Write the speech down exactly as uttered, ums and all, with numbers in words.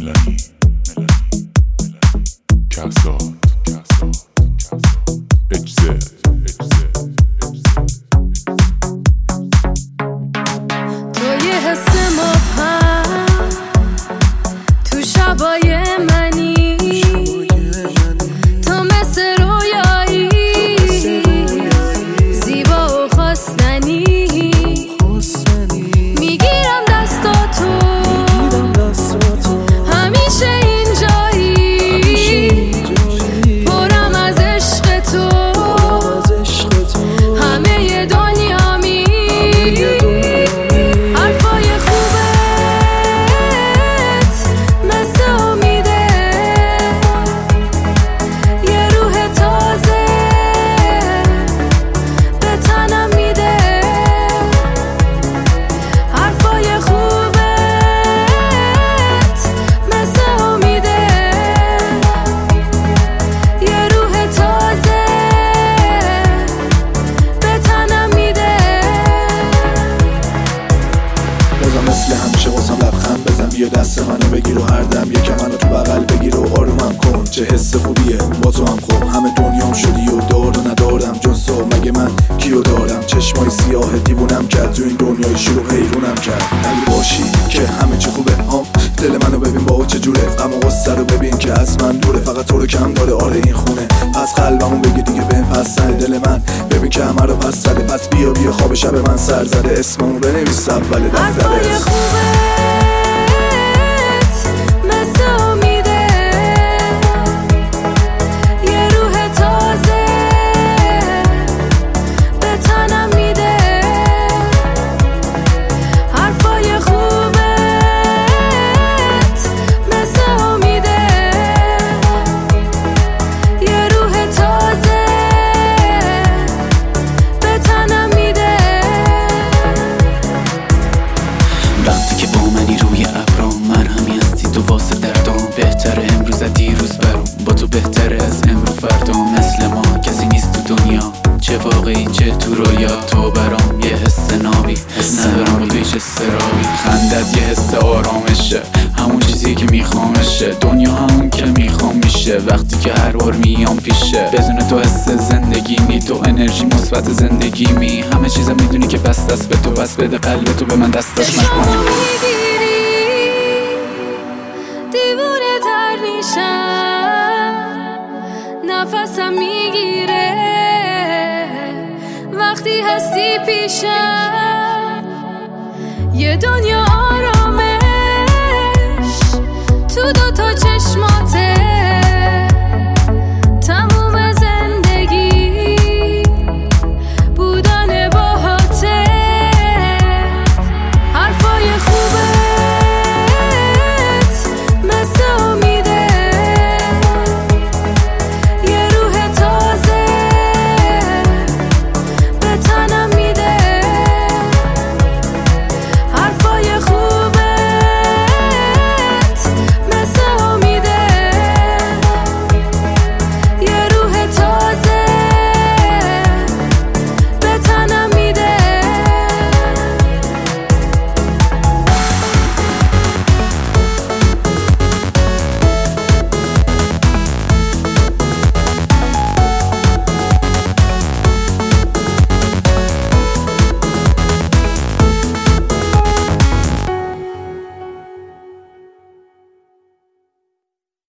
ملانی کسات اجزه تو یه حس مبهم تو شبای منی، تو مثل رویایی زیبا و خواستنی، میگیرم دستاتو همیشه اینجایی، پرم از عشق تو همه دنیامی، حرفای خوبت مثل امیده، یه روح تازه به تنم میده، حرفای خوبت مثل امیده، یه روح تازه به تنم میده. بازم مثل همیشه واسم لبخند بزن، بیا دست منو بگیر و هر دم یکم منو تو بغل بگیر و آرومم کن، چه حس خوبیه با تو هم خوب، همه دنیام شدی و دار و ندارم جز تو، مگه من کیو دارم؟ چشمای سیاه دیوونم کرد، تو این دنیای شیر و حیرونم کرد، اگه باشی که همه چی خوبه ها، دل منو ببین با چجوره، غم و غصه رو ببین که از من دوره، فقط تو رو کم داره آره این خونه، پس قلبمو بگی دیگه بهم پس نده، دل من ببین که همه رو پس زده، پس بیا بیا خواب شب من سر زده، اسممو بنویس اول دفتر حرفای خوبت مثل امیده، یه روح تازه به تنم میده، حرفای خوبت مثل امیده، یه روح تازه به تنم میده. وقتی که با منی روی ابرام، مرهمی هستی تو واسه دردام، بهتره امروز از دیروز برام، با تو بهتره از امرو فردا، مثل ما کسی نیست تو دنیا، چه واقعی چه تو رویا، تو برام یه حس نابی، حس ندارم با توی چه سرابی، خندت یه حس آرامشه، همون چیزی که میخوامشه، دنیا همون که میخوام میشه، وقتی که هر بار میام پیشه، بدون تو حس زندگی نی، تو انرژی مثبت زندگی می، همه چیزم میدونی که بس دست به تو، بس بده قلب تو به من دستش چشماتو نکنم. میگیری دیوونه تر میشم، نفسم میگیره وقتی هستی پیشم، یه دنیا آرامش تو دوتا چشم